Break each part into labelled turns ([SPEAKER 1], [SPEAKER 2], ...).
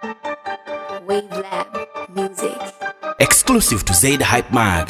[SPEAKER 1] Wavelab Music.
[SPEAKER 2] Exclusive to Zaid Hype Mag.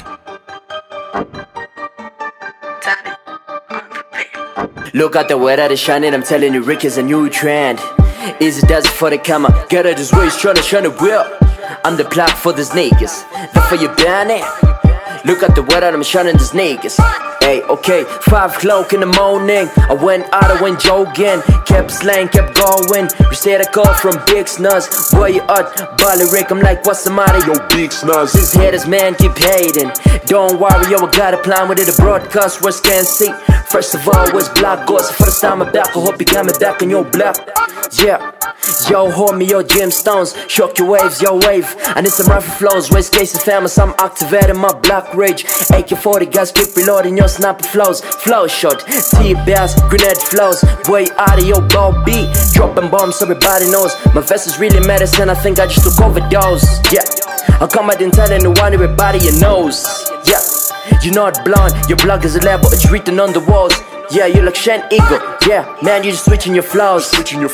[SPEAKER 3] Look at the way that it's shining, I'm telling you, Rick is a new trend. Easy does it for the camera, get out this way, he's trying to shine it well. I'm the plug for these niggas, the for your banner. Look at the way that I'm shining these niggas. Hey, okay, 5 o'clock in the morning, I went out, I went jogging, kept slaying, kept going. Received a call from Big Snuzz, where you at? Bally Rick, I'm like, what's the matter? Yo, Big Snuzz, these haters, man, keep hating. Don't worry, yo, I got a plan with it, a broadcast, where can see. First of all, where's Black Ghost? For the time I'm back, I hope you got me back on your block. Yeah. Yo, homie, yo, gemstones, shock your waves, yo, wave. I need some rifle flows, West Case and famous, I'm activating my black rage. AK-40 guys keep reloading your sniper flows. Flow shot, T-bass, grenade flows. Boy, out of your ball beat, dropping bombs, everybody knows. My vest is really medicine, I think I just took overdose. Yeah, I come out and tell anyone, everybody you knows. Yeah, you're not blonde, your blood is a label, it's written on the walls. Yeah, you like Shen Eagle. Yeah, man, you just switching your flows.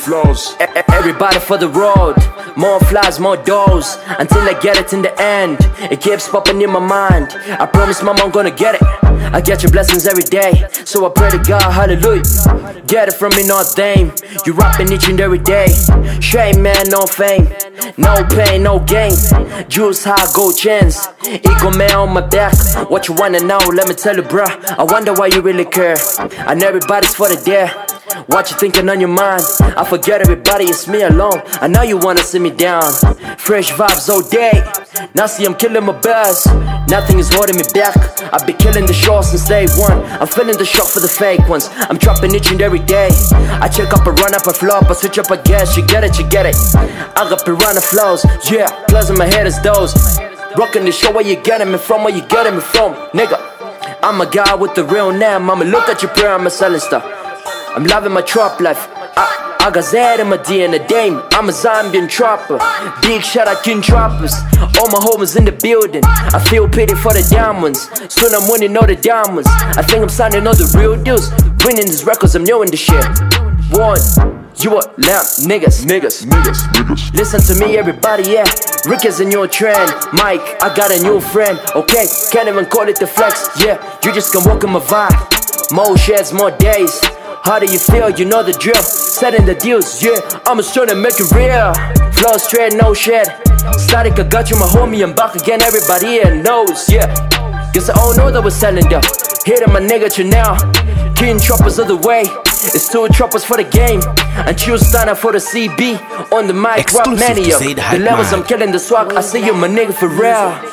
[SPEAKER 3] Everybody for the road. More flies, more doors. Until I get it in the end. It keeps popping in my mind. I promise mama I'm gonna get it. I get your blessings every day. So I pray to God, hallelujah. Get it from me, not them. You rapping each and every day. Shame, man, no fame. No pain, no gain. Juice high, gold chains. Ego man on my back. What you wanna know? Let me tell you, bruh. I wonder why you really care. And everybody's for the dare. What you thinking on your mind? I forget everybody, it's me alone. I know you wanna see me down. Fresh vibes all day. Now see I'm killing my buzz. Nothing is holding me back. I've been killing the show since day one. I'm feeling the shock for the fake ones. I'm dropping each and every day. I check up, I run up, I flop, I switch up, I guess. You get it, you get it. I got piranha flows. Yeah, plus in my head is those. Rocking the show, where you getting me from, where you getting me from, nigga. I'm a guy with the real name. Mama, look at your prayer, I'm a selling stuff. I'm loving my trap life. I got Z in my DNA dame. I'm a Zambian trapper. Big shout out King Trappers. All my homies in the building. I feel pity for the diamonds. Soon I'm winning all the diamonds. I think I'm signing all the real deals. Winning these records, I'm new in the shit. One, you a lamp, niggas. Listen to me, everybody, yeah. Rick is a new trend. Mike, I got a new friend. Okay, can't even call it the flex. Yeah, you just can walk in my vibe. More sheds, more days. How do you feel? You know the drill. Setting the deals, yeah. I'm just trying to make it real. Flow straight, no shed. Static, I got you, my homie. I'm back again, everybody here knows, yeah. Guess I all know that we're selling though. Hitting my nigga to now. King Choppers of the way. It's 2 choppers for the game. And Chill Stunner for the CB. On the mic, Rock Mania. The levels, I'm killing the swag. I see you, my nigga, for real.